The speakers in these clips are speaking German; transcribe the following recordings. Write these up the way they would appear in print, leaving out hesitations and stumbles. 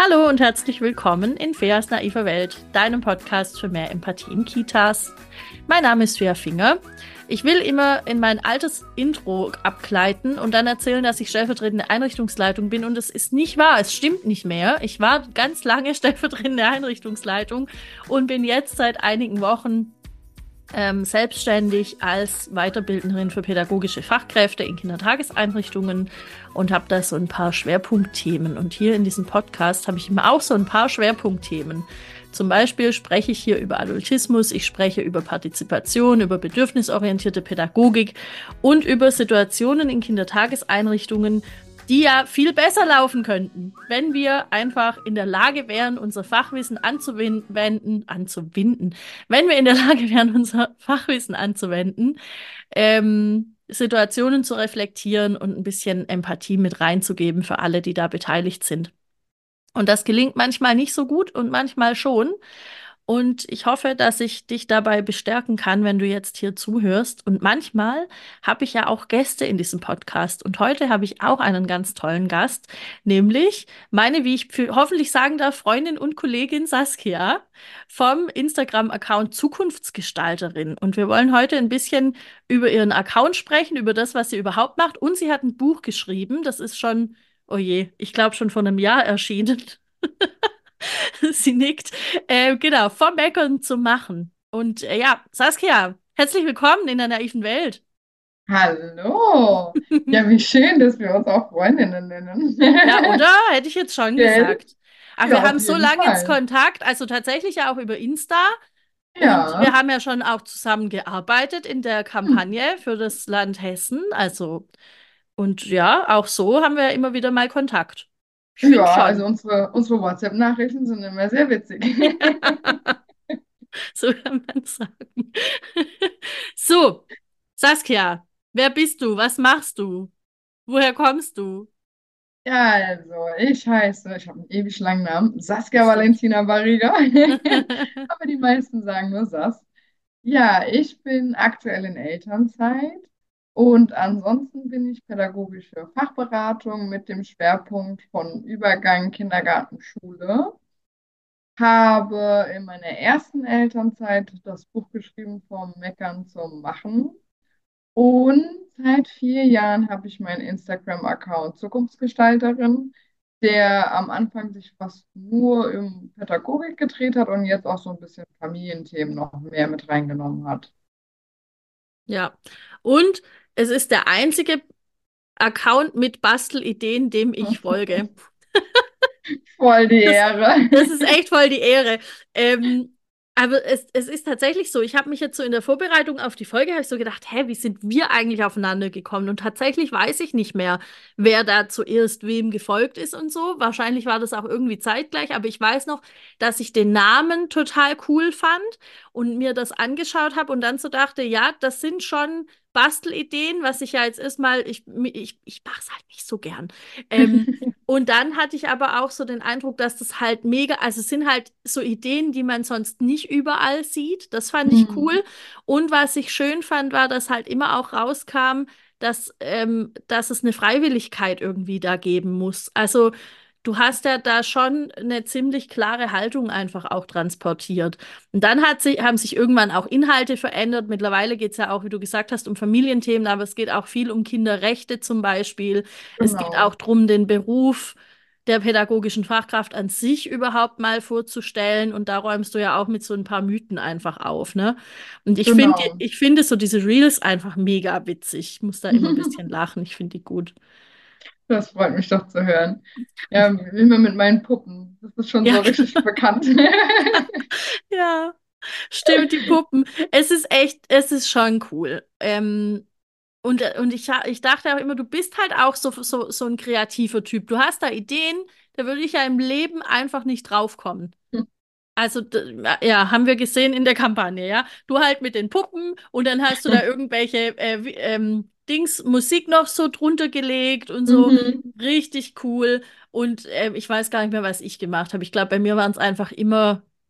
Hallo und herzlich willkommen in Feas naiver Welt, deinem Podcast für mehr Empathie in Kitas. Mein Name ist Fea Finger. Ich will immer in mein altes Intro abgleiten und dann erzählen, dass ich stellvertretende Einrichtungsleitung bin, und es ist nicht wahr, es stimmt nicht mehr. Ich war ganz lange stellvertretende Einrichtungsleitung und bin jetzt seit einigen Wochen selbstständig als Weiterbildnerin für pädagogische Fachkräfte in Kindertageseinrichtungen und habe da so ein paar Schwerpunktthemen. Und hier in diesem Podcast habe ich immer auch so ein paar Schwerpunktthemen. Zum Beispiel spreche ich hier über Adultismus, ich spreche über Partizipation, über bedürfnisorientierte Pädagogik und über Situationen in Kindertageseinrichtungen, die ja viel besser laufen könnten, wenn wir einfach in der Lage wären, unser Fachwissen anzuwenden, wenn wir in der Lage wären, unser Fachwissen anzuwenden, Situationen zu reflektieren und ein bisschen Empathie mit reinzugeben für alle, die da beteiligt sind. Und das gelingt manchmal nicht so gut und manchmal schon. Und ich hoffe, dass ich dich dabei bestärken kann, wenn du jetzt hier zuhörst. Und manchmal habe ich ja auch Gäste in diesem Podcast. Und heute habe ich auch einen ganz tollen Gast, nämlich meine, wie ich hoffentlich sagen darf, Freundin und Kollegin Saskia vom Instagram-Account Zukunftsgestalterin. Und wir wollen heute ein bisschen über ihren Account sprechen, über das, was sie überhaupt macht. Und sie hat ein Buch geschrieben. Das ist schon, oh je, ich glaube schon vor einem Jahr erschienen. Sie nickt. Genau, vom Meckern zum Machen. Und ja, Saskia, herzlich willkommen in der naiven Welt. Hallo. Ja, wie schön, dass wir uns auch Freundinnen nennen. Ja, oder? Hätte ich jetzt schon Gell? gesagt. Aber wir Ja, auf haben so jeden lange jetzt Fall. Kontakt, also tatsächlich ja auch über Insta. Und wir Ja. haben ja schon auch zusammen gearbeitet in der Hm. Kampagne für das Land Hessen. Also, und ja, auch so haben wir immer wieder mal Kontakt. Ich finde Ja, also schon. unsere WhatsApp-Nachrichten sind immer sehr witzig. So kann man sagen. So, Saskia, wer bist du? Was machst du? Woher kommst du? Ja, also ich habe einen ewig langen Namen, Saskia Das stimmt. Valentina Barriga, aber die meisten sagen nur Sas. Ja, ich bin aktuell in Elternzeit und ansonsten bin ich pädagogische Fachberatung mit dem Schwerpunkt von Übergang Kindergarten-Schule. Habe in meiner ersten Elternzeit das Buch geschrieben, vom Meckern zum Machen. Und seit 4 Jahren habe ich meinen Instagram-Account Zukunftsgestalterin, der am Anfang sich fast nur um Pädagogik gedreht hat und jetzt auch so ein bisschen Familienthemen noch mehr mit reingenommen hat. Ja. Und es ist der einzige Account mit Bastelideen, dem ich folge. Voll die Das, Ehre. das ist echt voll die Ehre. Ähm, aber es ist tatsächlich so. Ich habe mich jetzt so in der Vorbereitung auf die Folge habe ich so gedacht, hä, wie sind wir eigentlich aufeinander gekommen? Und tatsächlich weiß ich nicht mehr, wer da zuerst wem gefolgt ist und so. Wahrscheinlich war das auch irgendwie zeitgleich, aber ich weiß noch, dass ich den Namen total cool fand und mir das angeschaut habe und dann so dachte, ja, das sind schon Bastelideen, was ich ja jetzt erstmal, ich mache es halt nicht so gern. Und dann hatte ich aber auch so den Eindruck, dass das halt mega, also es sind halt so Ideen, die man sonst nicht überall sieht. Das fand ich Hm, cool. Und was ich schön fand, war, dass halt immer auch rauskam, dass es eine Freiwilligkeit irgendwie da geben muss. Also du hast ja da schon eine ziemlich klare Haltung einfach auch transportiert. Und dann haben sich irgendwann auch Inhalte verändert. Mittlerweile geht es ja auch, wie du gesagt hast, um Familienthemen, aber es geht auch viel um Kinderrechte zum Beispiel. Es geht genau, auch darum, den Beruf der pädagogischen Fachkraft an sich überhaupt mal vorzustellen. Und da räumst du ja auch mit so ein paar Mythen einfach auf, ne? Und genau. ich finde so diese Reels einfach mega witzig. Ich muss da immer ein bisschen lachen. Ich finde die gut. Das freut mich doch zu hören. Ja, wie immer mit meinen Puppen. Das ist schon Ja, so richtig bekannt. ja, stimmt, die Puppen. Es ist echt, es ist schon cool. Ich dachte auch immer, du bist halt auch so ein kreativer Typ. Du hast da Ideen, da würde ich ja im Leben einfach nicht draufkommen. Also, ja, haben wir gesehen in der Kampagne, ja. Du halt mit den Puppen und dann hast du da irgendwelche Dings, Musik noch so drunter gelegt und so. Mhm. Richtig cool. Und ich weiß gar nicht mehr, was ich gemacht habe. Ich glaube, bei mir waren es einfach immer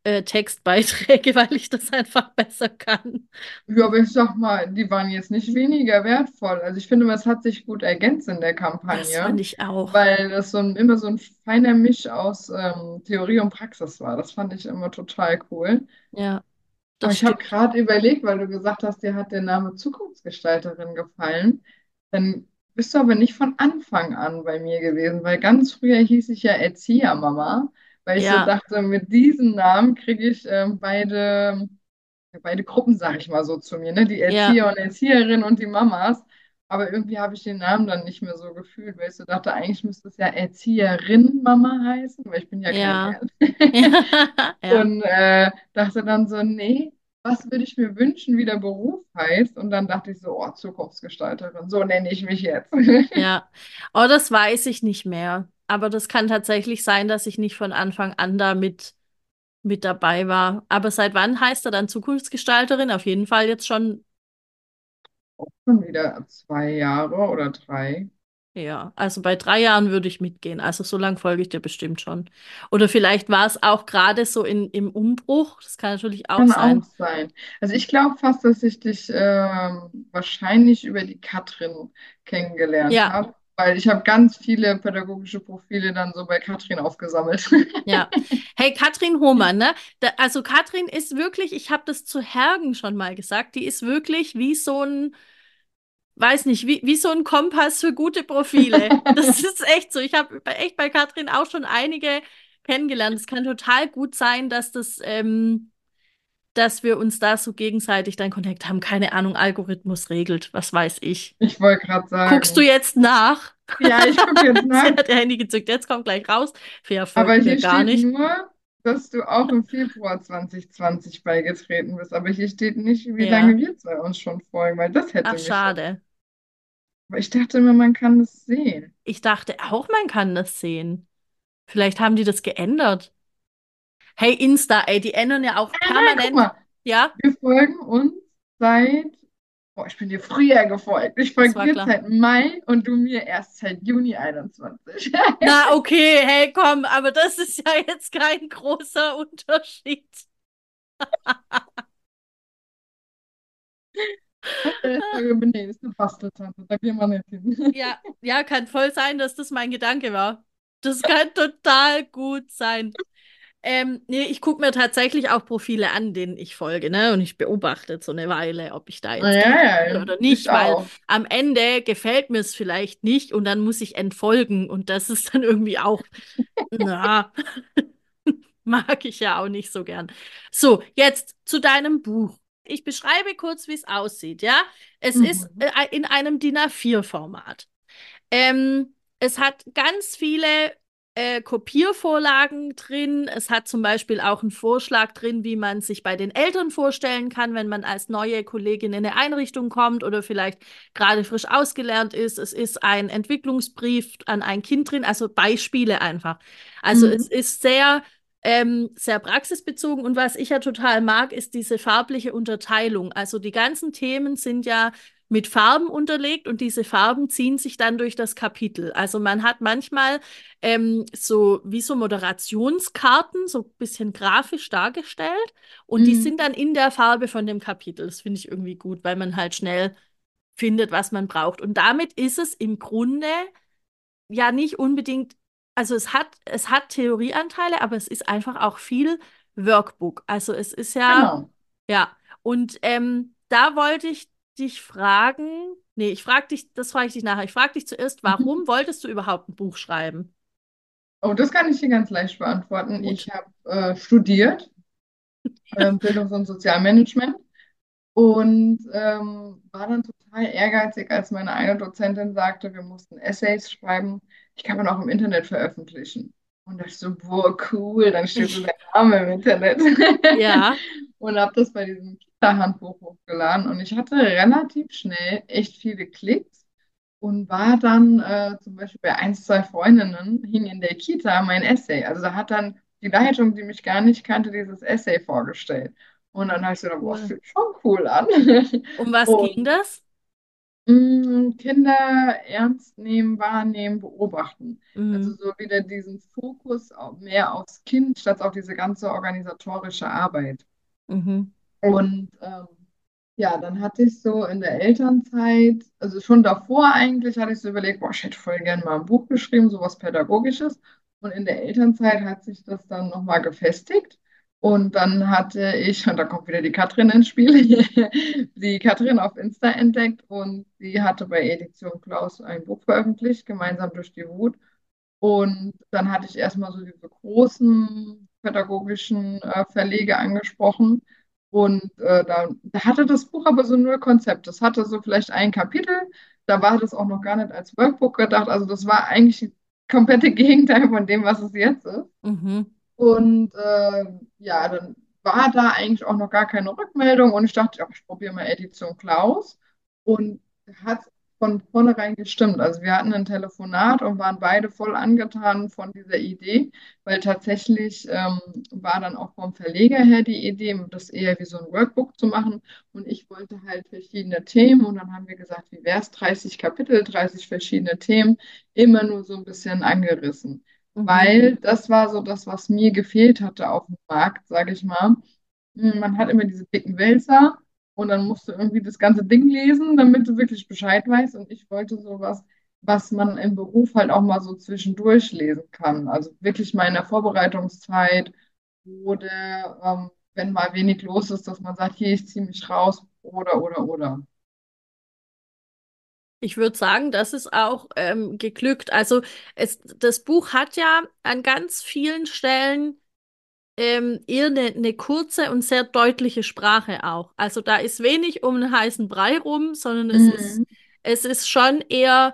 Textbeiträge, weil ich das einfach besser kann. Ja, aber ich sag mal, die waren jetzt nicht weniger wertvoll. Also ich finde, es hat sich gut ergänzt in der Das fand Kampagne, ich auch. weil das immer so ein feiner Misch aus Theorie und Praxis war. Das fand ich immer total cool. Ja, Aber das ich habe stimmt. gerade überlegt, weil du gesagt hast, dir hat der Name Zukunftsgestalterin gefallen. Dann bist du aber nicht von Anfang an bei mir gewesen, weil ganz früher hieß ich ja Erziehermama, weil ich so Ja, dachte, mit diesem Namen kriege ich beide Gruppen, sag ich mal so zu mir, ne? Die ja, Erzieher und Erzieherinnen und die Mamas. Aber irgendwie habe ich den Namen dann nicht mehr so gefühlt, weil ich so dachte, eigentlich müsste es ja Erzieherin Mama heißen, weil ich bin ja kein ja, Kerl. ja, ja, Und dachte dann so, nee, was würde ich mir wünschen, wie der Beruf heißt? Und dann dachte ich so, oh, Zukunftsgestalterin, so nenne ich mich jetzt. ja. Oh, das weiß ich nicht mehr. Aber das kann tatsächlich sein, dass ich nicht von Anfang an da mit dabei war. Aber seit wann heißt er dann Zukunftsgestalterin? Auf jeden Fall jetzt schon. Schon wieder 2 Jahre oder 3. Ja, also bei 3 Jahren würde ich mitgehen. Also so lange folge ich dir bestimmt schon. Oder vielleicht war es auch gerade so im Umbruch. Das kann natürlich auch Kann auch sein. sein. Also ich glaube fast, dass ich dich wahrscheinlich über die Katrin kennengelernt Ja, habe, weil ich habe ganz viele pädagogische Profile dann so bei Katrin aufgesammelt. ja. Hey, Katrin Hohmann, ne? Also Katrin ist wirklich, ich habe das zu Hergen schon mal gesagt, die ist wirklich wie so ein, weiß nicht, wie so ein Kompass für gute Profile. Das ist echt so. Ich habe echt bei Katrin auch schon einige kennengelernt. Es kann total gut sein, dass wir uns da so gegenseitig dann Kontakt haben. Keine Ahnung, Algorithmus regelt, was weiß ich. Ich wollte gerade Guckst du sagen, jetzt nach? ja, ich gucke jetzt Sie nach. hat ihr Handy gezückt, jetzt kommt gleich raus. Fair Aber folgt mir hier gar steht nicht. nur, dass du auch im Februar 2020 beigetreten bist. Aber hier steht nicht, wie lange Ja. wir zwei uns schon folgen, weil das Ach, hätte mich jetzt. schade. Aber ich dachte immer, man kann das sehen. Ich dachte auch, man kann das sehen. Vielleicht haben die das geändert. Hey, Insta, ey, die ändern ja auch Nein, guck permanent. mal, Ja, wir folgen uns seit, boah, ich bin dir früher gefolgt. Ich das folge war dir klar. seit Mai und du mir erst seit Juni 21. Na, okay, hey, komm, aber das ist ja jetzt kein großer Unterschied. Nee, ist eine Basteltante, da gehen wir nicht hin. Ja, ja, kann voll sein, dass das mein Gedanke war. Das kann total gut sein. Nee, ich gucke mir tatsächlich auch Profile an, denen ich folge, ne? Und ich beobachte so eine Weile, ob ich da Ja, jetzt kritisch bin ja, oder ich nicht, weil auch. am Ende gefällt mir es vielleicht nicht und dann muss ich entfolgen und das ist dann irgendwie auch, na, mag ich ja auch nicht so gern. So, jetzt zu deinem Buch. Ich beschreibe kurz, wie es aussieht, ja? Es ist Mhm. in einem DIN A4-Format. Es hat ganz viele Kopiervorlagen drin. Es hat zum Beispiel auch einen Vorschlag drin, wie man sich bei den Eltern vorstellen kann, wenn man als neue Kollegin in eine Einrichtung kommt oder vielleicht gerade frisch ausgelernt ist. Es ist ein Entwicklungsbrief an ein Kind drin, also Beispiele einfach. Also es Mhm. ist sehr praxisbezogen und was ich ja total mag, ist diese farbliche Unterteilung. Also die ganzen Themen sind ja mit Farben unterlegt und diese Farben ziehen sich dann durch das Kapitel. Also man hat manchmal so wie so Moderationskarten, so ein bisschen grafisch dargestellt und die sind Mhm. dann in der Farbe von dem Kapitel. Das finde ich irgendwie gut, weil man halt schnell findet, was man braucht. Und damit ist es im Grunde ja nicht unbedingt, also es hat Theorieanteile, aber es ist einfach auch viel Workbook. Also es ist ja, Genau. ja. Und da wollte ich dich fragen, nee, das frage ich dich nachher. Ich frage dich zuerst, warum wolltest du überhaupt ein Buch schreiben? Oh, das kann ich dir ganz leicht beantworten. Gut. Ich habe studiert, Bildungs- und Sozialmanagement. Und war dann total ehrgeizig, als meine eine Dozentin sagte, wir mussten Essays schreiben. Ich kann man auch im Internet veröffentlichen. Und da dachte ich so, boah, cool, dann steht so der Name im Internet. Ja, Und habe das bei diesem Kinderhandbuch hochgeladen. Und ich hatte relativ schnell echt viele Klicks und war dann zum Beispiel bei ein, zwei Freundinnen, hing in der Kita mein Essay. Also da hat dann die Leitung, die mich gar nicht kannte, dieses Essay vorgestellt. Und dann habe ich so gedacht, boah, das cool. fühlt schon cool an. Um was ging Und das? Kinder ernst nehmen, wahrnehmen, beobachten. Also Mhm. so wieder diesen Fokus mehr aufs Kind statt auf diese ganze organisatorische Arbeit. Mhm. Und ja, dann hatte ich so in der Elternzeit, also schon davor eigentlich, hatte ich so überlegt, boah, ich hätte voll gerne mal ein Buch geschrieben, sowas Pädagogisches. Und in der Elternzeit hat sich das dann nochmal gefestigt. Und dann hatte ich, und da kommt wieder die Katrin ins Spiel, die Katrin auf Insta entdeckt und sie hatte bei Edition Klaus ein Buch veröffentlicht, gemeinsam durch die Wut. Und dann hatte ich erstmal so diese großen pädagogischen Verlege angesprochen. Und da hatte das Buch aber so null Konzept. Das hatte so vielleicht ein Kapitel. Da war das auch noch gar nicht als Workbook gedacht. Also das war eigentlich ein komplette Gegenteil von dem, was es jetzt ist. Mhm. Und ja, dann war da eigentlich auch noch gar keine Rückmeldung und ich dachte, ach, ich probiere mal Edition Klaus und hat von vornherein gestimmt. Also wir hatten ein Telefonat und waren beide voll angetan von dieser Idee, weil tatsächlich war dann auch vom Verleger her die Idee, das eher wie so ein Workbook zu machen und ich wollte halt verschiedene Themen und dann haben wir gesagt, wie wäre es, 30 Kapitel, 30 verschiedene Themen, immer nur so ein bisschen angerissen, Mhm. weil das war so das, was mir gefehlt hatte auf dem Markt, sage ich mal. Man hat immer diese dicken Wälzer und dann musst du irgendwie das ganze Ding lesen, damit du wirklich Bescheid weißt. Und ich wollte sowas, was man im Beruf halt auch mal so zwischendurch lesen kann. Also wirklich mal in der Vorbereitungszeit oder wenn mal wenig los ist, dass man sagt, hier, ich ziehe mich raus oder. Ich würde sagen, das ist auch geglückt. Also das Buch hat ja an ganz vielen Stellen eher eine kurze und sehr deutliche Sprache auch. Also da ist wenig um einen heißen Brei rum, sondern Mhm. es ist schon eher,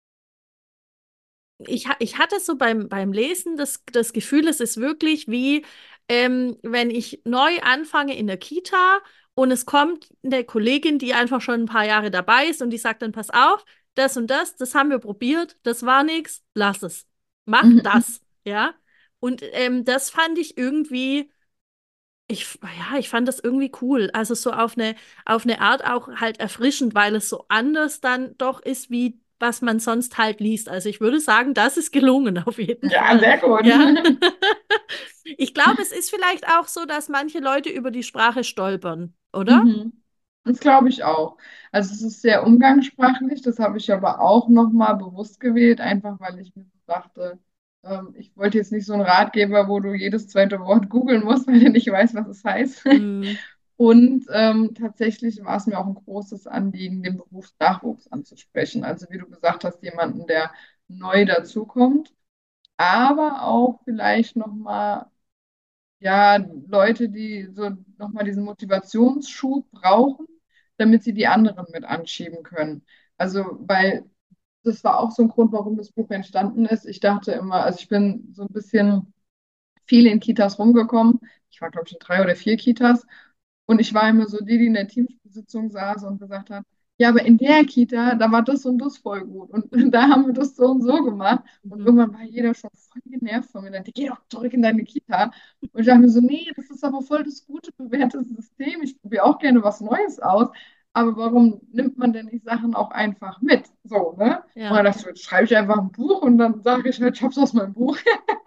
ich hatte so beim Lesen das Gefühl, es ist wirklich wie, wenn ich neu anfange in der Kita und es kommt eine Kollegin, die einfach schon ein paar Jahre dabei ist und die sagt dann, pass auf, das und das haben wir probiert, das war nix, lass es. Mach Mhm. das, ja. Und das fand ich irgendwie. Ich fand das irgendwie cool. Also so auf eine Art auch halt erfrischend, weil es so anders dann doch ist, wie was man sonst halt liest. Also ich würde sagen, das ist gelungen auf jeden Ja, Fall. sehr gut. Ja. Ich glaube, es ist vielleicht auch so, dass manche Leute über die Sprache stolpern, oder? Mhm. Das glaube ich auch. Also es ist sehr umgangssprachlich, das habe ich aber auch nochmal bewusst gewählt, einfach weil ich mir so dachte, ich wollte jetzt nicht so einen Ratgeber, wo du jedes zweite Wort googeln musst, weil du nicht weißt, was es heißt. Mm, Und tatsächlich war es mir auch ein großes Anliegen, den Berufsnachwuchs anzusprechen. Also wie du gesagt hast, jemanden, der neu dazukommt, aber auch vielleicht nochmal ja, Leute, die so nochmal diesen Motivationsschub brauchen, damit sie die anderen mit anschieben können. Also, weil das war auch so ein Grund, warum das Buch entstanden ist. Ich dachte immer, also ich bin so ein bisschen viel in Kitas rumgekommen. Ich war, glaube ich, in 3 oder 4 Kitas. Und ich war immer so die in der Teamsitzung saß und gesagt hat, ja, aber in der Kita, da war das und das voll gut. Und da haben wir das so und so gemacht. Und mhm. irgendwann war jeder schon voll genervt von mir. Dann, geh doch zurück in deine Kita. Und ich dachte mir so, nee, das ist aber voll das gute, bewährte System. Ich probiere auch gerne was Neues aus. Aber warum nimmt man denn die Sachen auch einfach mit? So, ne? Und Ja. dann dachte ich, so, jetzt schreibe ich einfach ein Buch und dann sage ich halt, ich hab's aus meinem Buch.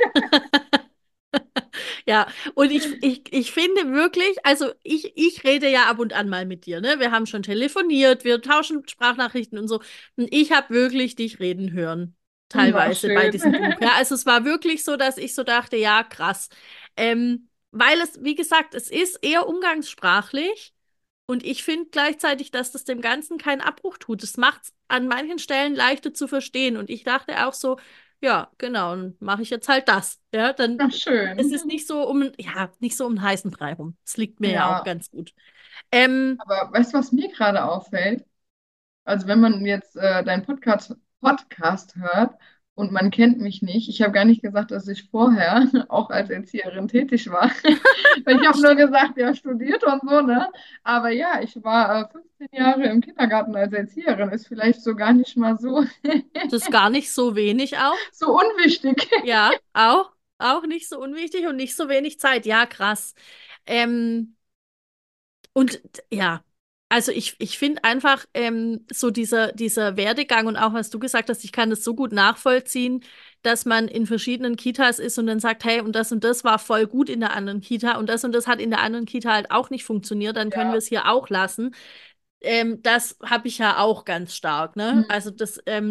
Ja, und ich finde wirklich, also ich rede ja ab und an mal mit dir, ne? Wir haben schon telefoniert, wir tauschen Sprachnachrichten und so. Und ich habe wirklich dich reden hören, Na, teilweise bei schön. diesem Buch. Ja, also es war wirklich so, dass ich so dachte, ja, krass. Weil es, wie gesagt, es ist eher umgangssprachlich und ich finde gleichzeitig, dass das dem Ganzen keinen Abbruch tut. Es macht es an manchen Stellen leichter zu verstehen. Und ich dachte auch so, ja, genau, dann mache ich jetzt halt das. Ja, dann Ach, es schön. ist nicht so um, ja, nicht so um den heißen Brei rum. Es liegt mir ja auch Ja, ganz gut. Ähm, aber weißt du, was mir gerade auffällt? Also wenn man jetzt deinen Podcast hört und man kennt mich nicht, ich habe gar nicht gesagt, dass ich vorher auch als Erzieherin tätig war. Weil ich habe nur stimmt. gesagt, ja, studiert und so, ne? Aber ja, ich war 15 Jahre im Kindergarten als Erzieherin, ist vielleicht so gar nicht mal so, Das ist gar nicht so wenig auch. so unwichtig. Ja, auch. Auch nicht so unwichtig und nicht so wenig Zeit. Ja, krass. Ähm, und ja. Also ich finde einfach so dieser Werdegang und auch was du gesagt hast, ich kann das so gut nachvollziehen, dass man in verschiedenen Kitas ist und dann sagt, hey, und das war voll gut in der anderen Kita und das hat in der anderen Kita halt auch nicht funktioniert, dann können wir Ja. es hier auch lassen. Das habe ich ja auch ganz stark, ne? Hm. Also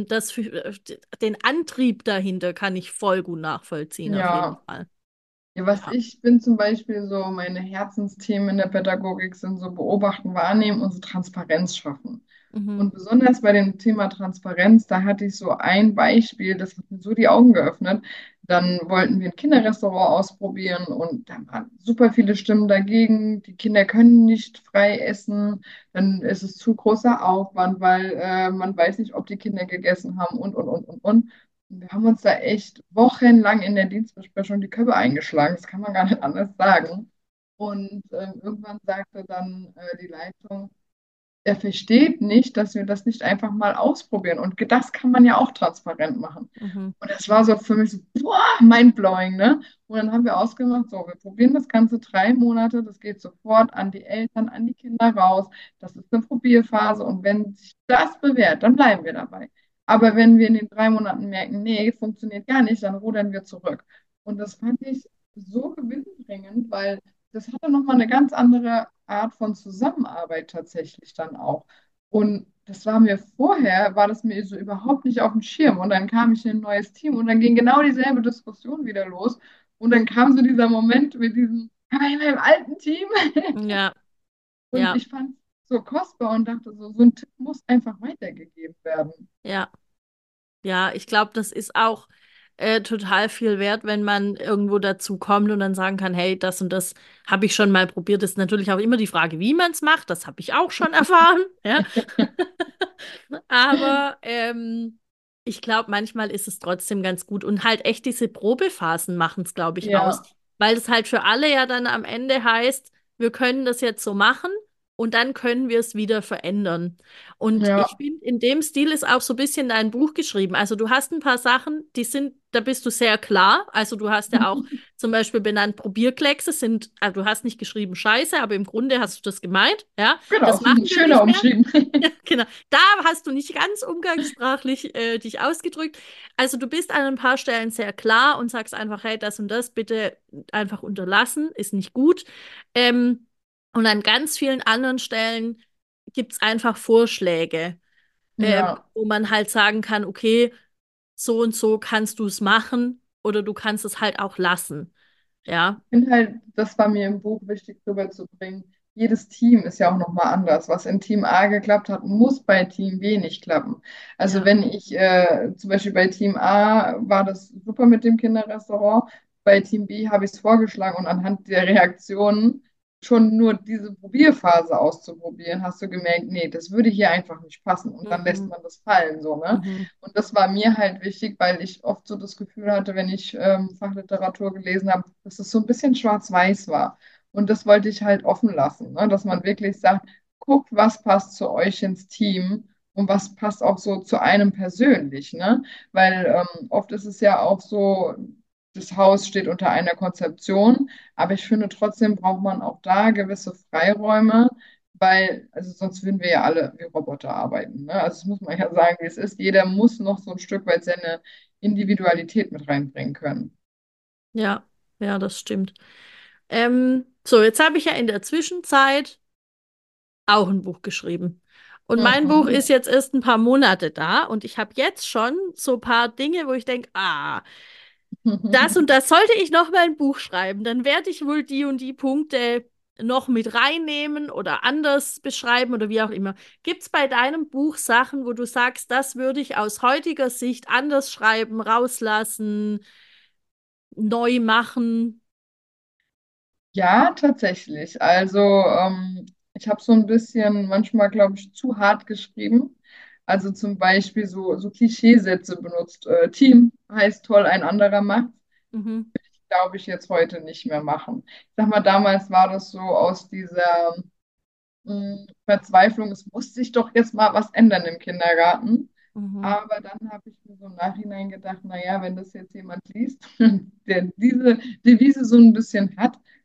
den Antrieb dahinter kann ich voll gut nachvollziehen, auf jeden Ja. Fall. Ja, was Ja. ich bin zum Beispiel so, meine Herzensthemen in der Pädagogik sind so beobachten, wahrnehmen und so Transparenz schaffen. Mhm. Und besonders bei dem Thema Transparenz, da hatte ich so ein Beispiel, das hat mir so die Augen geöffnet. Dann wollten wir ein Kinderrestaurant ausprobieren und da waren super viele Stimmen dagegen. Die Kinder können nicht frei essen, dann ist es zu großer Aufwand, weil man weiß nicht, ob die Kinder gegessen haben und. Und wir haben uns da echt wochenlang in der Dienstbesprechung die Köpfe eingeschlagen. Das kann man gar nicht anders sagen. Und irgendwann sagte dann die Leitung, er versteht nicht, dass wir das nicht einfach mal ausprobieren. Und das kann man ja auch transparent machen. Mhm. Und das war so für mich so, boah, mindblowing, ne? Und dann haben wir ausgemacht, so, wir probieren das Ganze 3 Monate, das geht sofort an die Eltern, an die Kinder raus. Das ist eine Probierphase und wenn sich das bewährt, dann bleiben wir dabei. Aber wenn wir in den 3 Monaten merken, nee, funktioniert gar nicht, dann rudern wir zurück. Und das fand ich so gewinnbringend, weil das hatte nochmal eine ganz andere Art von Zusammenarbeit tatsächlich dann auch. Und das war mir vorher, war das mir so überhaupt nicht auf dem Schirm. Und dann kam ich in ein neues Team und dann ging genau dieselbe Diskussion wieder los. Und dann kam so dieser Moment mit diesem, aber in meinem alten Team. Ja, Und ja, ich fand es so kostbar und dachte so, so ein Tipp muss einfach weitergegeben werden. ja. Ja, ich glaube, das ist auch total viel wert, wenn man irgendwo dazu kommt und dann sagen kann, hey, das und das habe ich schon mal probiert. Das ist natürlich auch immer die Frage, wie man es macht. Das habe ich auch schon erfahren. Ja. Aber ich glaube, manchmal ist es trotzdem ganz gut. Und halt echt diese Probephasen machen es, glaube ich, aus. Ja, Weil es halt für alle ja dann am Ende heißt, wir können das jetzt so machen und dann können wir es wieder verändern. Und ich ja. finde, in dem Stil ist auch so ein bisschen dein Buch geschrieben. Also du hast ein paar Sachen, da bist du sehr klar. Also du hast ja auch zum Beispiel benannt, Probierkleckse sind, also du hast nicht geschrieben Scheiße, aber im Grunde hast du das gemeint. Ja, Genau, das machen wir schöner nicht mehr. umschrieben. Genau. Da hast du nicht ganz umgangssprachlich dich ausgedrückt. Also du bist an ein paar Stellen sehr klar und sagst einfach, hey, das und das bitte einfach unterlassen, ist nicht gut. Und an ganz vielen anderen Stellen gibt es einfach Vorschläge, Ja. wo man halt sagen kann, okay, so und so kannst du es machen oder du kannst es halt auch lassen. Ja. Ich finde halt, das war mir im Buch wichtig rüberzubringen. Jedes Team ist ja auch nochmal anders. Was in Team A geklappt hat, muss bei Team B nicht klappen. Also Ja. wenn ich zum Beispiel bei Team A war das super mit dem Kinderrestaurant, bei Team B habe ich es vorgeschlagen und anhand der Reaktionen schon nur diese Probierphase auszuprobieren, hast du gemerkt, nee, das würde hier einfach nicht passen und dann lässt Mhm. man das fallen, so, ne? Mhm. Und das war mir halt wichtig, weil ich oft so das Gefühl hatte, wenn ich Fachliteratur gelesen habe, dass es so ein bisschen schwarz-weiß war. Und das wollte ich halt offen lassen, ne? Dass man wirklich sagt, guckt, was passt zu euch ins Team und was passt auch so zu einem persönlich, ne? Weil oft ist es ja auch so, das Haus steht unter einer Konzeption, aber ich finde trotzdem braucht man auch da gewisse Freiräume, weil, also sonst würden wir ja alle wie Roboter arbeiten. Ne? Also das muss man ja sagen, wie es ist. Jeder muss noch so ein Stück weit seine Individualität mit reinbringen können. Ja, ja, das stimmt. So, jetzt habe ich ja in der Zwischenzeit auch ein Buch geschrieben. Und mein Buch Mhm. ist jetzt erst ein paar Monate da und ich habe jetzt schon so ein paar Dinge, wo ich denke, das und das sollte ich noch mal ein Buch schreiben, dann werde ich wohl die und die Punkte noch mit reinnehmen oder anders beschreiben oder wie auch immer. Gibt es bei deinem Buch Sachen, wo du sagst, das würde ich aus heutiger Sicht anders schreiben, rauslassen, neu machen? Ja, tatsächlich. Also ich habe so ein bisschen manchmal, glaube ich, zu hart geschrieben. Also zum Beispiel so Klischeesätze benutzt. Team heißt toll, ein anderer macht. Mhm, Glaube ich jetzt heute nicht mehr machen. Ich sag mal, damals war das so aus dieser Verzweiflung, es muss sich doch jetzt mal was ändern im Kindergarten. mhm, Aber dann habe ich mir so im Nachhinein gedacht, naja, wenn das jetzt jemand liest, der diese Devise so ein bisschen hat,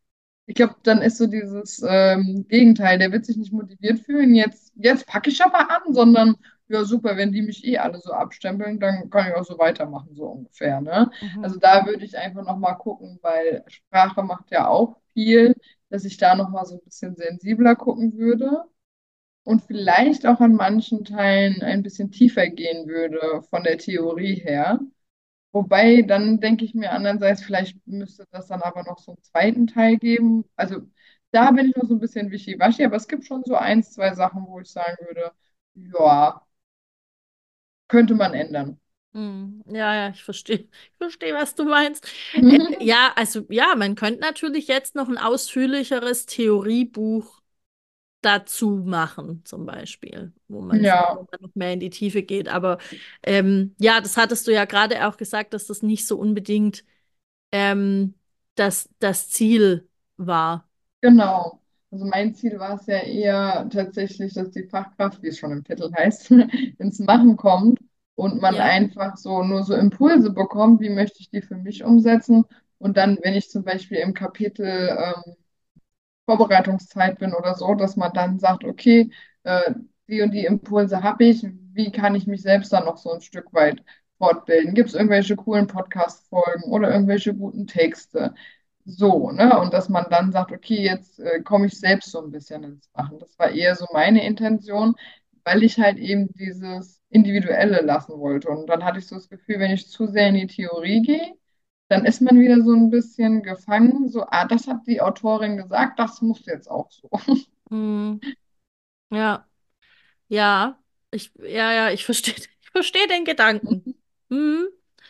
Ich glaube, dann ist so dieses Gegenteil, der wird sich nicht motiviert fühlen, jetzt packe ich aber an, sondern ja, super, wenn die mich eh alle so abstempeln, dann kann ich auch so weitermachen, so ungefähr, ne? Mhm. Also da würde ich einfach nochmal gucken, weil Sprache macht ja auch viel, dass ich da nochmal so ein bisschen sensibler gucken würde und vielleicht auch an manchen Teilen ein bisschen tiefer gehen würde von der Theorie her. Wobei, dann denke ich mir andererseits, vielleicht müsste das dann aber noch so einen zweiten Teil geben. Also da bin ich noch so ein bisschen wischiwaschi, aber es gibt schon so eins, zwei Sachen, wo ich sagen würde, ja, könnte man ändern. Ja, ja, ich verstehe. Ich verstehe, was du meinst. Ja, also ja, man könnte natürlich jetzt noch ein ausführlicheres Theoriebuch dazu machen, zum Beispiel, wo Ja, man noch mehr in die Tiefe geht. Aber ja, das hattest du ja gerade auch gesagt, dass das nicht so unbedingt ähm, das Ziel war. genau. Also mein Ziel war es ja eher tatsächlich, dass die Fachkraft, wie es schon im Titel heißt, ins Machen kommt und man Ja. einfach so nur so Impulse bekommt, wie möchte ich die für mich umsetzen. Und dann, wenn ich zum Beispiel im Kapitel Vorbereitungszeit bin oder so, dass man dann sagt, okay, die und die Impulse habe ich, wie kann ich mich selbst dann noch so ein Stück weit fortbilden? Gibt es irgendwelche coolen Podcast-Folgen oder irgendwelche guten Texte? So, ne? Und dass man dann sagt, okay, jetzt komme ich selbst so ein bisschen ins Machen. Das war eher so meine Intention, weil ich halt eben dieses Individuelle lassen wollte. Und dann hatte ich so das Gefühl, wenn ich zu sehr in die Theorie gehe, dann ist man wieder so ein bisschen gefangen, so, ah, das hat die Autorin gesagt, das muss jetzt auch so. Hm, ja, ja, ja, ich verstehe, ich verstehe den Gedanken. Hm,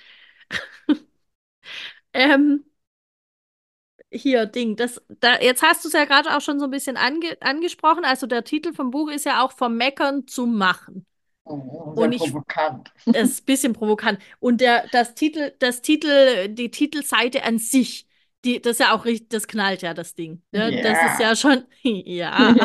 ähm, hier, Ding, jetzt hast du es ja gerade auch schon so ein bisschen angesprochen. Also der Titel vom Buch ist ja auch vom Meckern zum Machen. Oh, sehr Und ich provokant. Es ist ein bisschen provokant. Und die Titelseite an sich, das ist ja auch richtig, das knallt ja, das Ding. Ne? Das ist Ja. ja schon, ja.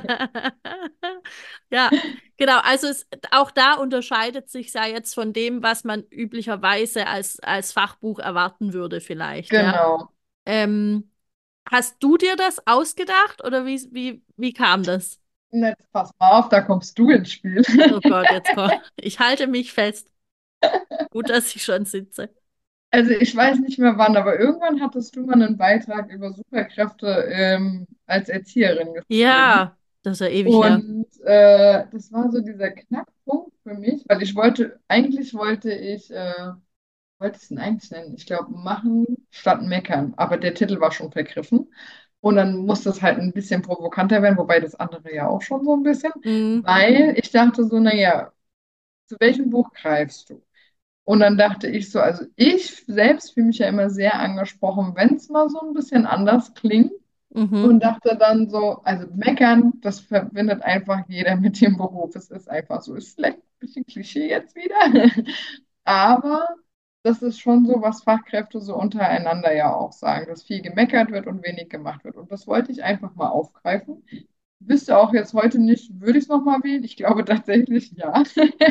Ja, genau. Also auch da unterscheidet sich ja jetzt von dem, was man üblicherweise als Fachbuch erwarten würde, vielleicht, ja. Genau. Ähm, Hast du dir das ausgedacht oder wie kam das? Und jetzt pass mal auf, da kommst du ins Spiel. Oh Gott, jetzt komm. Ich halte mich fest. Gut, dass ich schon sitze. Also ich weiß nicht mehr wann, aber irgendwann hattest du mal einen Beitrag über Superkräfte als Erzieherin geschrieben. Ja, das ist ja ewig her. Und das war so dieser Knackpunkt für mich, weil eigentlich wollte ich es denn eigentlich nennen? Ich glaube, machen statt meckern. Aber der Titel war schon vergriffen. Und dann musste es halt ein bisschen provokanter werden, wobei das andere ja auch schon so ein bisschen, Mhm. weil ich dachte so, naja, zu welchem Buch greifst du? Und dann dachte ich so, also ich selbst fühle mich ja immer sehr angesprochen, wenn es mal so ein bisschen anders klingt. Mhm. Und dachte dann so, also meckern, das verbindet einfach jeder mit dem Beruf. Es ist einfach so, ist vielleicht ein bisschen Klischee jetzt wieder. Aber das ist schon so, was Fachkräfte so untereinander ja auch sagen, dass viel gemeckert wird und wenig gemacht wird. Und das wollte ich einfach mal aufgreifen. Wüsste auch jetzt heute nicht, würde ich es nochmal wählen? Ich glaube tatsächlich ja.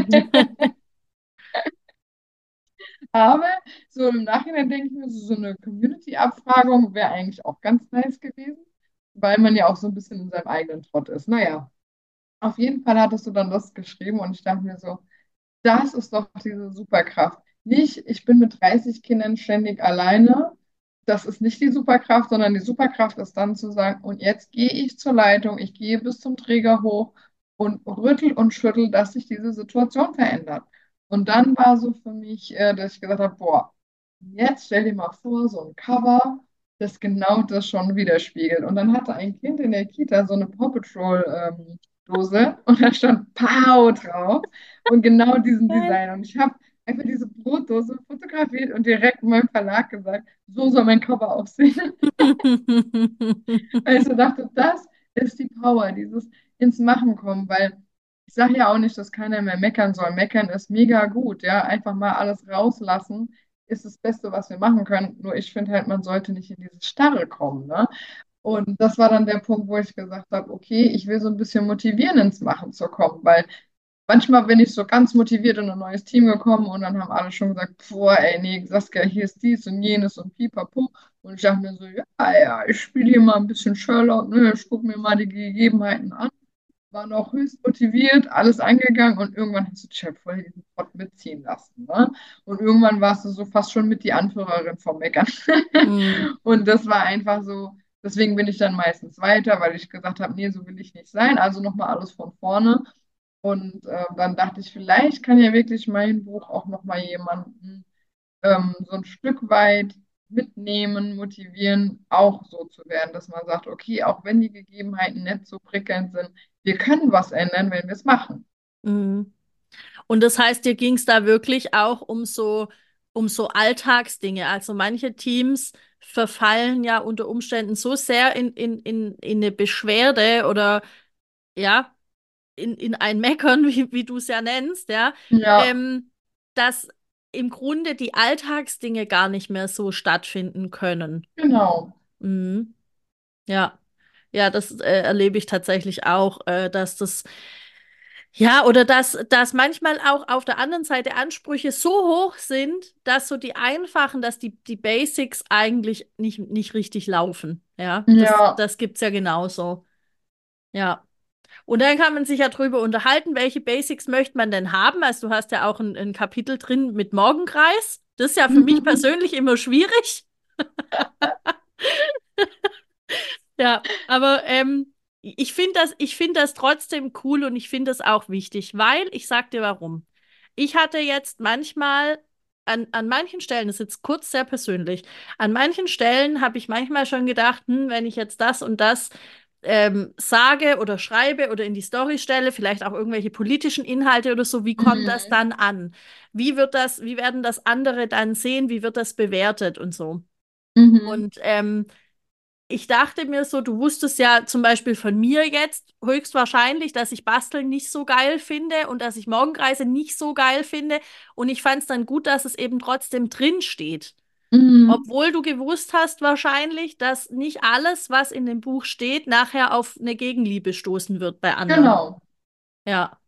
Aber so im Nachhinein denke ich mir, so eine Community-Abfragung wäre eigentlich auch ganz nice gewesen, weil man ja auch so ein bisschen in seinem eigenen Trott ist. Naja, auf jeden Fall hattest du dann das geschrieben und ich dachte mir so, das ist doch diese Superkraft. Nicht, ich bin mit 30 Kindern ständig alleine. Das ist nicht die Superkraft, sondern die Superkraft ist dann zu sagen, und jetzt gehe ich zur Leitung, ich gehe bis zum Träger hoch und rüttel und schüttel, dass sich diese Situation verändert. Und dann war so für mich, dass ich gesagt habe, boah, jetzt stell dir mal vor, so ein Cover, das genau das schon widerspiegelt. Und dann hatte ein Kind in der Kita so eine Paw Patrol Dose und da stand Pow drauf und genau diesen Geil. Design. Und ich habe einfach diese Brotdose fotografiert und direkt meinem Verlag gesagt, so soll mein Cover aussehen. Weil ich so dachte, das ist die Power, dieses ins Machen kommen, weil ich sage ja auch nicht, dass keiner mehr meckern soll. Meckern ist mega gut, ja. Einfach mal alles rauslassen ist das Beste, was wir machen können. Nur ich finde halt, man sollte nicht in diese Starre kommen, ne? Und das war dann der Punkt, wo ich gesagt habe, okay, ich will so ein bisschen motivieren, ins Machen zu kommen, weil manchmal bin ich so ganz motiviert in ein neues Team gekommen und dann haben alle schon gesagt, boah, ey, nee, Saskia, hier ist dies und jenes und pipapo. Und ich dachte mir so, ja, ja, ich spiele hier mal ein bisschen Sherlock, ne? Ich gucke mir mal die Gegebenheiten an. War noch höchst motiviert, alles angegangen und irgendwann hast du dich halt voll in diesen Pott mitziehen lassen. Ne? Und irgendwann warst du so fast schon mit die Anführerin vom Meckern. Mhm. Und das war einfach so, deswegen bin ich dann meistens weiter, weil ich gesagt habe, nee, so will ich nicht sein. Also nochmal alles von vorne. Und dann dachte ich, vielleicht kann ja wirklich mein Buch auch nochmal jemanden so ein Stück weit mitnehmen, motivieren, auch so zu werden, dass man sagt, okay, auch wenn die Gegebenheiten nicht so prickelnd sind, wir können was ändern, wenn wir es machen. Mhm. Und das heißt, dir ging es da wirklich auch um so Alltagsdinge. Also manche Teams verfallen ja unter Umständen so sehr in eine Beschwerde oder ja, in ein Meckern, wie du es ja nennst, ja, Ja, dass im Grunde die Alltagsdinge gar nicht mehr so stattfinden können. genau. Mhm. Ja, ja, das erlebe ich tatsächlich auch, dass das, ja, oder dass manchmal auch auf der anderen Seite Ansprüche so hoch sind, dass so die einfachen, dass die Basics eigentlich nicht richtig laufen. Ja, Ja, das gibt's ja genauso. Ja. Und dann kann man sich ja drüber unterhalten, welche Basics möchte man denn haben. Also du hast ja auch ein Kapitel drin mit Morgenkreis. Das ist ja für mich persönlich immer schwierig. Ja, aber ich finde das trotzdem cool und ich finde das auch wichtig, weil ich sag dir warum. Ich hatte jetzt manchmal an manchen Stellen, das ist jetzt kurz sehr persönlich, an manchen Stellen habe ich manchmal schon gedacht, wenn ich jetzt das und das sage oder schreibe oder in die Story stelle, vielleicht auch irgendwelche politischen Inhalte oder so, wie kommt das mhm. dann an? Wie werden das andere dann sehen? Wie wird das bewertet und so? Mhm. Und ich dachte mir so, du wusstest ja zum Beispiel von mir jetzt höchstwahrscheinlich, dass ich Basteln nicht so geil finde und dass ich Morgenkreise nicht so geil finde. Und ich fand es dann gut, dass es eben trotzdem drin steht. Mhm. Obwohl du gewusst hast wahrscheinlich, dass nicht alles, was in dem Buch steht, nachher auf eine Gegenliebe stoßen wird bei anderen. Genau. Ja.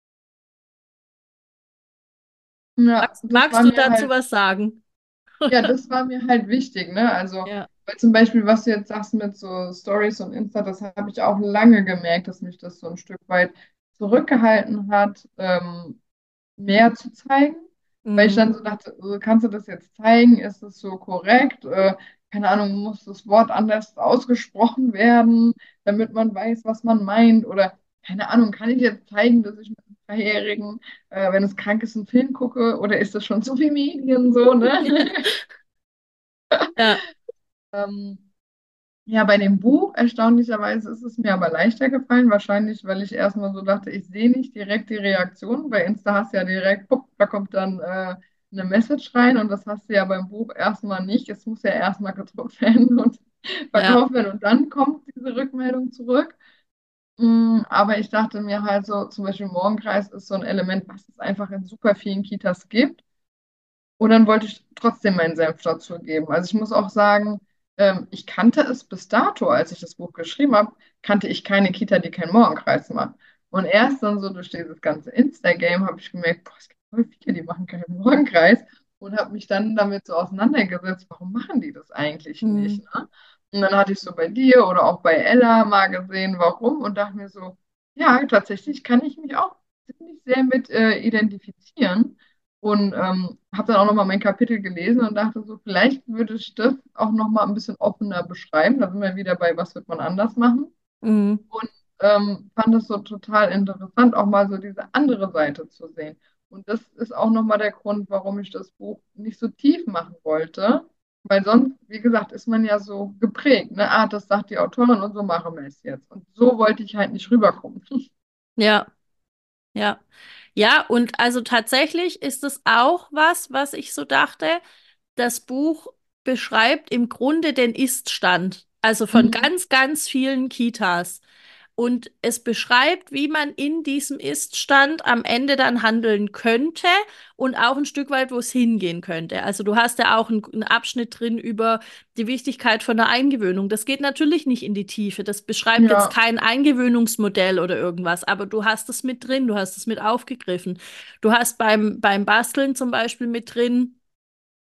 Ja, das Magst war du mir dazu halt, was sagen? ja, das war mir halt wichtig, ne? Also, Ja, weil zum Beispiel, was du jetzt sagst mit so Stories und Insta, das habe ich auch lange gemerkt, dass mich das so ein Stück weit zurückgehalten hat, mehr zu zeigen, weil ich mm, dann so dachte, kannst du das jetzt zeigen? Ist das so korrekt? Keine Ahnung, muss das Wort anders ausgesprochen werden, damit man weiß, was man meint? Oder keine Ahnung, kann ich jetzt zeigen, dass ich mit einem Dreijährigen, wenn es krank ist, einen Film gucke? Oder ist das schon zu viel Medien so, ne? ja, Ähm, Ja, bei dem Buch, erstaunlicherweise, ist es mir aber leichter gefallen. Wahrscheinlich, weil ich erstmal so dachte, ich sehe nicht direkt die Reaktion. Bei Insta hast du ja direkt, guck, da kommt dann eine Message rein und das hast du ja beim Buch erstmal nicht. Es muss ja erstmal gedruckt werden und ja, verkauft werden und dann kommt diese Rückmeldung zurück. Aber ich dachte mir halt so, zum Beispiel Morgenkreis ist so ein Element, was es einfach in super vielen Kitas gibt. Und dann wollte ich trotzdem meinen Senf dazu geben. Also ich muss auch sagen, ich kannte es bis dato, als ich das Buch geschrieben habe, kannte ich keine Kita, die keinen Morgenkreis macht. Und erst dann so durch dieses ganze Insta-Game habe ich gemerkt, boah, es gibt voll viele, die machen keinen Morgenkreis und habe mich dann damit so auseinandergesetzt, warum machen die das eigentlich nicht, mm, ne? Und dann hatte ich so bei dir oder auch bei Ella mal gesehen, warum und dachte mir so, ja, tatsächlich kann ich mich auch ziemlich sehr mit identifizieren. Und habe dann auch nochmal mein Kapitel gelesen und dachte so, vielleicht würde ich das auch nochmal ein bisschen offener beschreiben. Da sind wir wieder bei, was wird man anders machen. mm, Und fand es so total interessant, auch mal so diese andere Seite zu sehen. Und das ist auch nochmal der Grund, warum ich das Buch nicht so tief machen wollte. Weil sonst, wie gesagt, ist man ja so geprägt. Ne? Ah, das sagt die Autorin und so machen wir es jetzt. Und so wollte ich halt nicht rüberkommen. ja, ja. Ja, und also tatsächlich ist es auch was, was ich so dachte. Das Buch beschreibt im Grunde den Ist-Stand, also von Mhm. ganz vielen Kitas. Und es beschreibt, wie man in diesem Ist-Stand am Ende dann handeln könnte und auch ein Stück weit, wo es hingehen könnte. Also du hast ja auch einen Abschnitt drin über die Wichtigkeit von der Eingewöhnung. Das geht natürlich nicht in die Tiefe. Das beschreibt jetzt Ja, kein Eingewöhnungsmodell oder irgendwas, aber du hast es mit drin, du hast es mit aufgegriffen. Du hast beim Basteln zum Beispiel mit drin,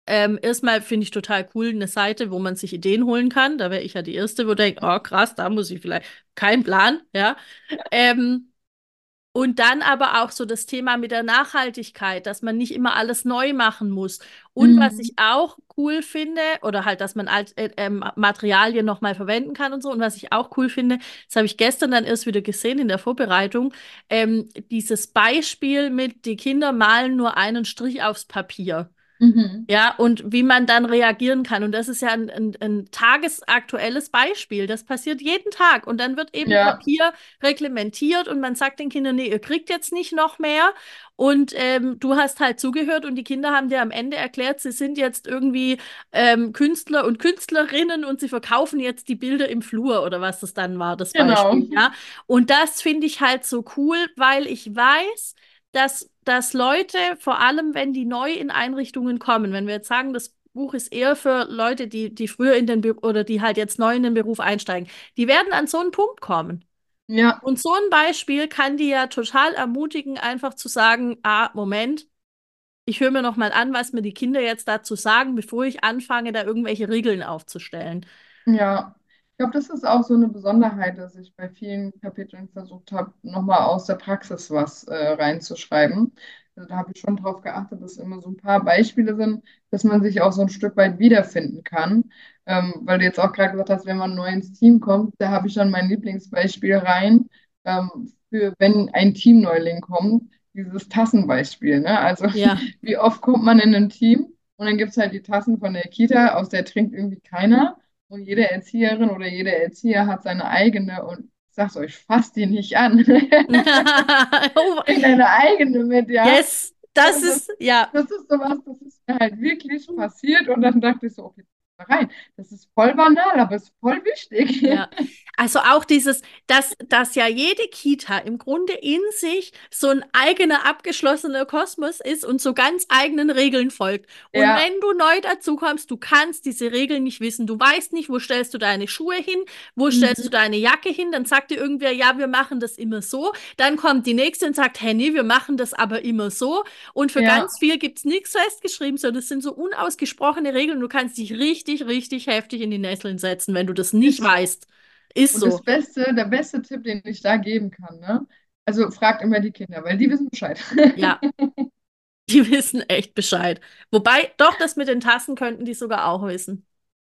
Erstmal finde ich total cool eine Seite, wo man sich Ideen holen kann. Da wäre ich ja die Erste, wo denkt, oh krass, da muss ich vielleicht, kein Plan, ja. Ähm, und dann aber auch so das Thema mit der Nachhaltigkeit, dass man nicht immer alles neu machen muss. Und was ich Mhm. auch cool finde, oder halt, dass man Materialien nochmal verwenden kann und so. Und was ich auch cool finde, das habe ich gestern dann erst wieder gesehen in der Vorbereitung, dieses Beispiel mit, die Kinder malen nur einen Strich aufs Papier. Mhm. Ja, und wie man dann reagieren kann. Und das ist ja ein tagesaktuelles Beispiel. Das passiert jeden Tag. Und dann wird eben Ja, Papier reglementiert und man sagt den Kindern, nee, ihr kriegt jetzt nicht noch mehr. Und du hast halt zugehört und die Kinder haben dir am Ende erklärt, sie sind jetzt irgendwie Künstler und Künstlerinnen und sie verkaufen jetzt die Bilder im Flur oder was das dann war, das genau. Beispiel. Ja, und das finde ich halt so cool, weil ich weiß, dass Leute, vor allem wenn die neu in Einrichtungen kommen, wenn wir jetzt sagen, das Buch ist eher für Leute, die früher in den oder die halt jetzt neu in den Beruf einsteigen, die werden an so einen Punkt kommen. Ja, Und so ein Beispiel kann die ja total ermutigen, einfach zu sagen, ah, Moment, ich höre mir noch mal an, was mir die Kinder jetzt dazu sagen, bevor ich anfange, da irgendwelche Regeln aufzustellen. ja. Ich glaube, das ist auch so eine Besonderheit, dass ich bei vielen Kapiteln versucht habe, nochmal aus der Praxis was reinzuschreiben. Also da habe ich schon darauf geachtet, dass immer so ein paar Beispiele sind, dass man sich auch so ein Stück weit wiederfinden kann. Weil du jetzt auch gerade gesagt hast, wenn man neu ins Team kommt, da habe ich schon mein Lieblingsbeispiel rein, für wenn ein Teamneuling kommt, dieses Tassenbeispiel. Ne? Also Ja. wie oft kommt man in ein Team und dann gibt es halt die Tassen von der Kita, aus der trinkt irgendwie keiner. Und jede Erzieherin oder jeder Erzieher hat seine eigene und ich sag's euch, fasst die nicht an. Oh, Bring deine eigene mit, ja. yes, das Und ist, ja. das ist sowas, das ist mir halt wirklich passiert. Und dann dachte ich so, okay, da rein. Das ist voll banal, aber es ist voll wichtig. Ja, also auch dieses, dass ja jede Kita im Grunde in sich so ein eigener abgeschlossener Kosmos ist und so ganz eigenen Regeln folgt. Und Ja. wenn du neu dazukommst, du kannst diese Regeln nicht wissen. Du weißt nicht, wo stellst du deine Schuhe hin, wo stellst du Mhm. deine Jacke hin, dann sagt dir irgendwer, ja, wir machen das immer so. Dann kommt die nächste und sagt, hey, nee, wir machen das aber immer so. Und für Ja. ganz viel gibt es nichts festgeschrieben, sondern es sind so unausgesprochene Regeln. Du kannst dich richtig, richtig heftig in die Nesseln setzen, wenn du das nicht Ist so. weißt. Ist Und das so. Beste, der beste Tipp, den ich da geben kann, ne? Also fragt immer die Kinder, weil die wissen Bescheid. Ja, die wissen echt Bescheid. Wobei, doch, das mit den Tassen könnten die sogar auch wissen.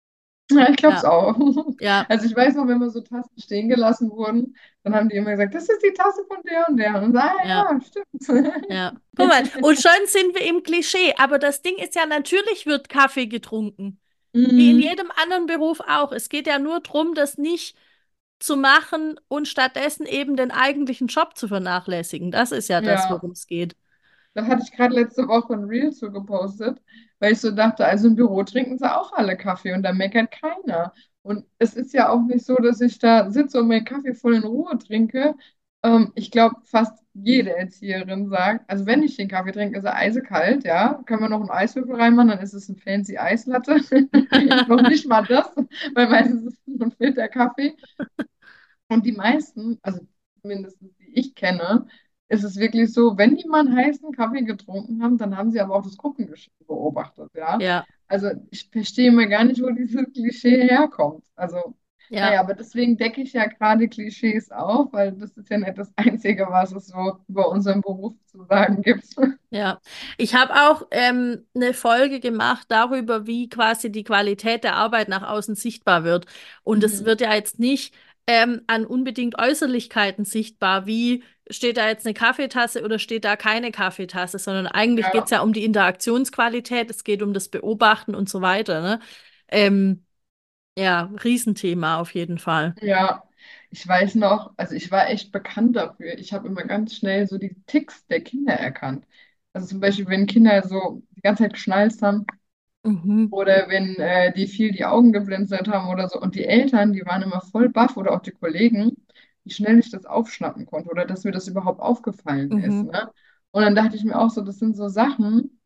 Ja, ich glaube es Ja, auch. ja, Also ich weiß noch, wenn mal so Tassen stehen gelassen wurden, dann haben die immer gesagt, das ist die Tasse von der und der. Und so, ah ja, ja, stimmt. ja. Guck mal, und schon sind wir im Klischee. Aber das Ding ist ja, natürlich wird Kaffee getrunken. Wie in Mhm. jedem anderen Beruf auch. Es geht ja nur darum, das nicht zu machen und stattdessen eben den eigentlichen Job zu vernachlässigen. Das ist ja das, Ja, worum es geht. da hatte ich gerade letzte Woche ein Reel zu gepostet, weil ich so dachte, also im Büro trinken sie auch alle Kaffee und da meckert keiner. Und es ist ja auch nicht so, dass ich da sitze und meinen Kaffee voll in Ruhe trinke. Ich glaube, fast jede Erzieherin sagt, also wenn ich den Kaffee trinke, ist er eisekalt, ja. Können wir noch einen Eiswürfel reinmachen, dann ist es ein fancy Eislatte. Noch nicht mal das, weil meistens ist es nur ein Filterkaffee. Und die meisten, also mindestens die ich kenne, ist es wirklich so, wenn die mal einen heißen Kaffee getrunken haben, dann haben sie aber auch das Gruppengeschehen beobachtet, ja. Ja, Also ich verstehe mir gar nicht, wo dieses Klischee herkommt. Also, naja, ja. aber deswegen decke ich ja gerade Klischees auf, weil das ist ja nicht das Einzige, was es so über unseren Beruf zu sagen gibt. Ja, ich habe auch eine Folge gemacht darüber, wie quasi die Qualität der Arbeit nach außen sichtbar wird. Und es Mhm. wird ja jetzt nicht an unbedingt Äußerlichkeiten sichtbar, wie steht da jetzt eine Kaffeetasse oder steht da keine Kaffeetasse, sondern eigentlich geht es Ja. ja um die Interaktionsqualität, es geht um das Beobachten und so weiter, ne? Ähm, ja, Riesenthema auf jeden Fall. Ja, ich weiß noch, also ich war echt bekannt dafür. Ich habe immer ganz schnell so die Ticks der Kinder erkannt. Also zum Beispiel, wenn Kinder so die ganze Zeit geschnalzt haben Mhm. oder wenn die viel die Augen geblinzelt haben oder so. Und die Eltern, die waren immer voll baff oder auch die Kollegen, wie schnell ich das aufschnappen konnte oder dass mir das überhaupt aufgefallen ist. Mhm. Ne? Und dann dachte ich mir auch so, das sind so Sachen,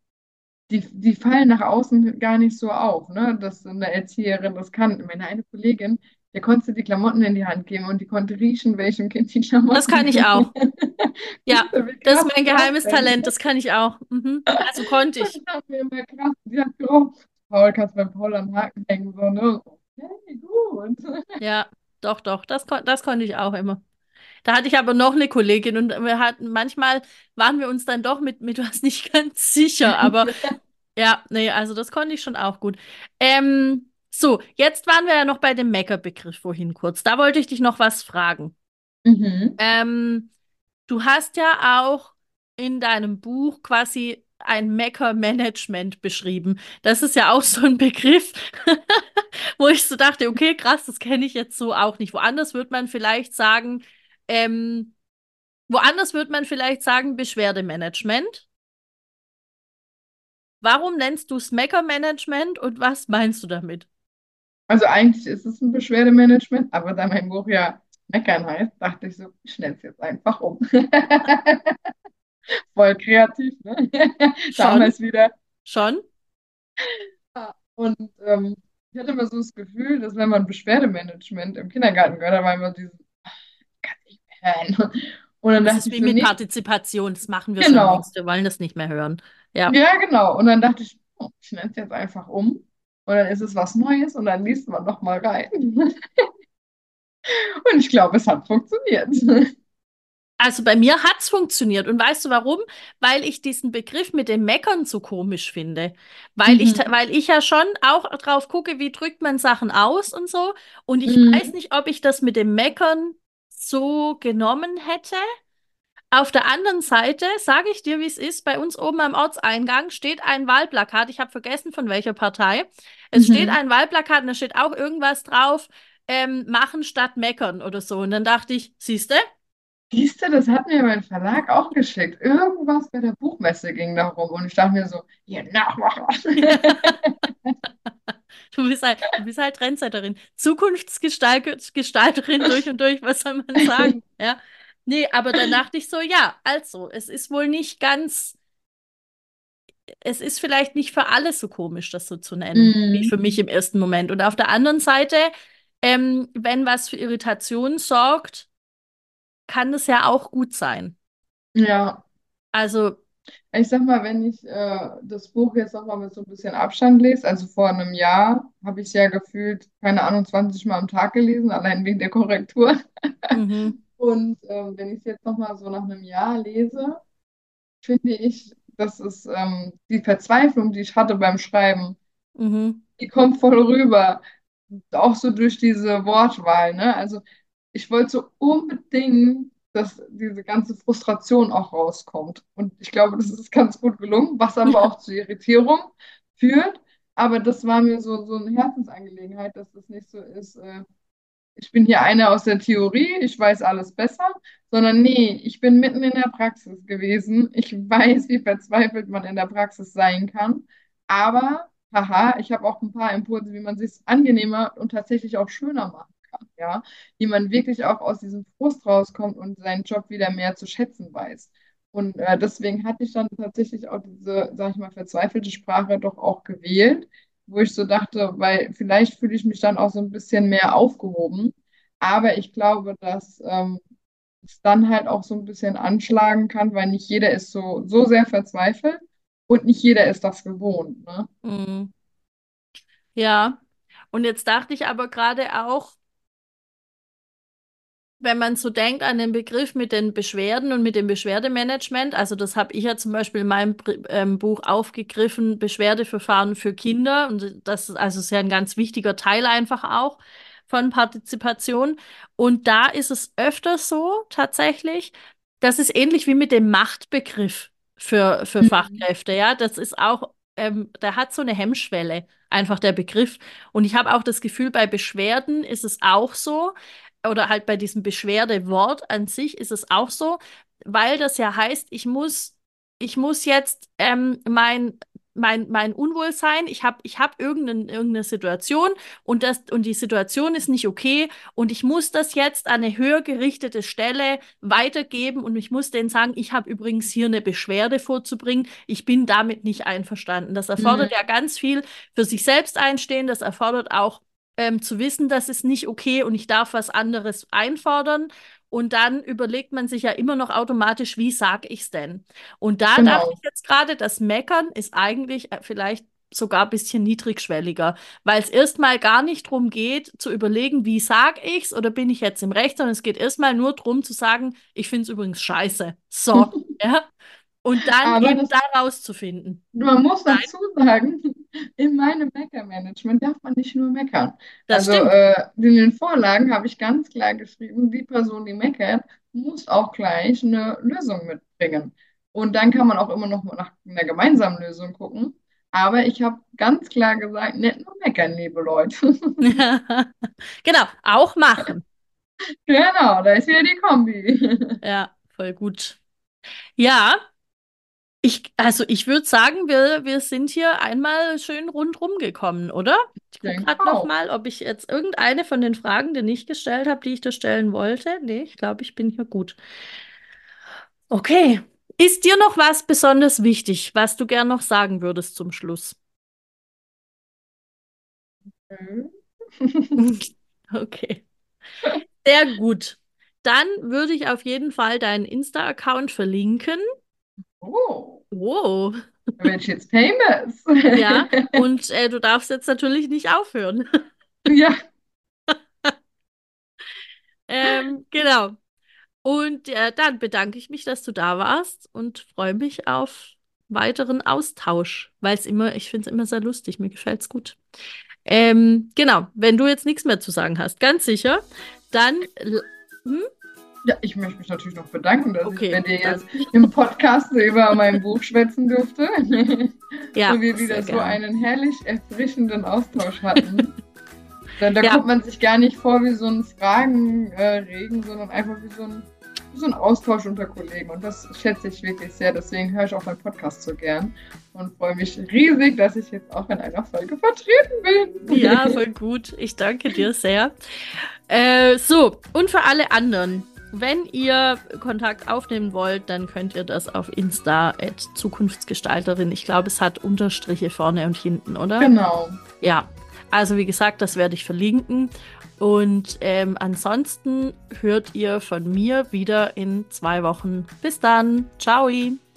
die fallen nach außen gar nicht so auf, ne? Dass so eine Erzieherin das kann. Meine eine Kollegin, Der konnte die Klamotten in die Hand geben und die konnte riechen, welchem Kind die Das Klamotten kann ich gehören. auch. Ja, Wie das krass ist mein ist das geheimes denn? Talent, das kann ich auch. Mhm. Also konnte Und ich. ich dachte mir immer krass, die hat geraucht. Paul, kannst du beim Paul am Haken hängen, so, ne? Okay, gut. Ja, doch, doch, das konnte ich auch immer. Da hatte ich aber noch eine Kollegin und wir hatten, manchmal waren wir uns dann doch mit was nicht ganz sicher, aber ja, nee, also das konnte ich schon auch gut. So, jetzt waren wir ja noch bei dem Mecker-Begriff vorhin kurz. Da wollte ich dich noch was fragen. Mhm. Ähm, Du hast ja auch in deinem Buch quasi ein Mecker-Management beschrieben. Das ist ja auch so ein Begriff, wo ich so dachte, okay, krass, das kenne ich jetzt so auch nicht. Ähm, woanders wird man vielleicht sagen Beschwerdemanagement. Warum nennst du es Mecker-Management und was meinst du damit? Also eigentlich ist es ein Beschwerdemanagement, aber da mein Buch ja Meckern heißt, dachte ich so, ich nenne es jetzt einfach um. Voll kreativ, ne? Schon? Damals wieder. Schon? Ja. Und ich hatte immer so das Gefühl, dass wenn man Beschwerdemanagement im Kindergarten gehört hat, war immer dieses, kann ich hören. Und dann Das dachte ist ich wie so, mit nee, Partizipation, das machen wir schon genau. längst, wir wollen das nicht mehr hören. Ja. Ja, genau. Und dann dachte ich, oh, ich nenne es jetzt einfach um. Und dann ist es was Neues und dann liest man noch mal rein. Und ich glaube, es hat funktioniert. Also bei mir hat's funktioniert. Und weißt du warum? Weil ich diesen Begriff mit dem Meckern so komisch finde. Mhm. Weil ich ja schon auch drauf gucke, wie drückt man Sachen aus und so. Und ich weiß Mhm. nicht, ob ich das mit dem Meckern so genommen hätte. Auf der anderen Seite, sage ich dir, wie es ist, bei uns oben am Ortseingang steht ein Wahlplakat. Ich habe vergessen, von welcher Partei. Es steht Mhm. ein Wahlplakat und da steht auch irgendwas drauf, machen statt meckern oder so. Und dann dachte ich, siehste? Siehst du, das hat mir mein Verlag auch geschickt. Irgendwas bei der Buchmesse ging darum. Und ich dachte mir so, ihr Nachmacher. Du bist halt Trendsetterin, Zukunftsgestalterin durch und durch, was soll man sagen? Ja. Nee, aber dann dachte ich so, ja, also, es ist wohl nicht ganz, es ist vielleicht nicht für alle so komisch, das so zu nennen, wie Mhm. für mich im ersten Moment. Und auf der anderen Seite, wenn was für Irritation sorgt, kann das ja auch gut sein. Ja, Also, ich sag mal, wenn ich das Buch jetzt noch mal mit so ein bisschen Abstand lese, also vor einem Jahr habe ich es ja gefühlt, keine Ahnung, 20 Mal am Tag gelesen, allein wegen der Korrektur. mhm, Und wenn ich es jetzt noch mal so nach einem Jahr lese, finde ich, das ist die Verzweiflung, die ich hatte beim Schreiben, mhm, die kommt voll rüber. Auch so durch diese Wortwahl, ne? Also ich wollte so unbedingt, dass diese ganze Frustration auch rauskommt. Und ich glaube, das ist ganz gut gelungen, was aber auch zu Irritierung führt. Aber das war mir so eine Herzensangelegenheit, dass das nicht so ist, ich bin hier eine aus der Theorie, ich weiß alles besser, sondern nee, ich bin mitten in der Praxis gewesen. Ich weiß, wie verzweifelt man in der Praxis sein kann. Aber, haha, ich habe auch ein paar Impulse, wie man sich angenehmer und tatsächlich auch schöner machen kann, ja, wie man wirklich auch aus diesem Frust rauskommt und seinen Job wieder mehr zu schätzen weiß. Und deswegen hatte ich dann tatsächlich auch diese, sag ich mal, verzweifelte Sprache doch auch gewählt, wo ich so dachte, weil vielleicht fühle ich mich dann auch so ein bisschen mehr aufgehoben. Aber ich glaube, dass es dann halt auch so ein bisschen anschlagen kann, weil nicht jeder ist so sehr verzweifelt und nicht jeder ist das gewohnt, ne? mhm. Ja. Und jetzt dachte ich aber gerade auch, wenn man so denkt an den Begriff mit den Beschwerden und mit dem Beschwerdemanagement, also das habe ich ja zum Beispiel in meinem Buch aufgegriffen, Beschwerdeverfahren für Kinder. Und das ist also sehr ein ganz wichtiger Teil einfach auch von Partizipation. Und da ist es öfter so tatsächlich, das ist ähnlich wie mit dem Machtbegriff für Mhm. Fachkräfte. Ja, das ist auch, der hat so eine Hemmschwelle, einfach der Begriff. Und ich habe auch das Gefühl, bei Beschwerden ist es auch so oder halt bei diesem Beschwerdewort an sich ist es auch so, weil das ja heißt, ich muss jetzt mein Unwohlsein, ich hab irgendeine Situation und die Situation ist nicht okay und ich muss das jetzt an eine höher gerichtete Stelle weitergeben und ich muss denen sagen, ich habe übrigens hier eine Beschwerde vorzubringen, ich bin damit nicht einverstanden. Das erfordert Mhm. ja ganz viel für sich selbst einstehen, das erfordert auch zu wissen, das ist nicht okay und ich darf was anderes einfordern. Und dann überlegt man sich ja immer noch automatisch, wie sage ich es denn? Und da dachte ich Genau. jetzt gerade, das Meckern ist eigentlich vielleicht sogar ein bisschen niedrigschwelliger, weil es erstmal gar nicht darum geht, zu überlegen, wie sage ich's oder bin ich jetzt im Recht, sondern es geht erstmal nur darum zu sagen, ich finde es übrigens scheiße. So, ja. Und dann Aber eben das da rauszufinden. Man muss Nein, dazu sagen, in meinem Meckermanagement darf man nicht nur meckern. das Also stimmt. in den Vorlagen habe ich ganz klar geschrieben, die Person, die meckert, muss auch gleich eine Lösung mitbringen. Und dann kann man auch immer noch mal nach einer gemeinsamen Lösung gucken. Aber ich habe ganz klar gesagt, nicht nur meckern, liebe Leute. Genau, auch machen. Genau, da ist wieder die Kombi. Ja, voll gut. Ja, also ich würde sagen, wir sind hier einmal schön rundrum gekommen, oder? Ich Ich gucke denke gerade noch auch. mal, ob ich jetzt irgendeine von den Fragen, die nicht gestellt habe, die ich dir stellen wollte. Nee, ich glaube, ich bin hier gut. Okay. Ist dir noch was besonders wichtig, was du gern noch sagen würdest zum Schluss? Mhm. Okay. Sehr gut. Dann würde ich auf jeden Fall deinen Insta-Account verlinken. Oh, Wow. da werde ich jetzt famous. Ja, und du darfst jetzt natürlich nicht aufhören. Ja, Genau. Und dann bedanke ich mich, dass du da warst und freue mich auf weiteren Austausch, weil ich finde es immer sehr lustig, mir gefällt es gut. Genau, wenn du jetzt nichts mehr zu sagen hast, ganz sicher, dann, hm? ja, ich möchte mich natürlich noch bedanken, dass ich Okay, bei dir dann, jetzt im Podcast so über mein Buch schwätzen durfte. ja, Und wir wieder sehr so gerne. einen herrlich erfrischenden Austausch hatten. Da Ja, kommt man sich gar nicht vor wie so ein Fragenregen, sondern einfach wie so ein Austausch unter Kollegen. Und das schätze ich wirklich sehr. Deswegen höre ich auch meinen Podcast so gern und freue mich riesig, dass ich jetzt auch in einer Folge vertreten ja, bin. voll gut. Ich danke dir sehr. So, und für alle anderen, wenn ihr Kontakt aufnehmen wollt, dann könnt ihr das auf Insta @Zukunftsgestalterin. Ich glaube, es hat Unterstriche vorne und hinten, oder? Genau. Ja, also wie gesagt, das werde ich verlinken. Und ansonsten hört ihr von mir wieder in 2 Wochen. Bis dann. Ciao.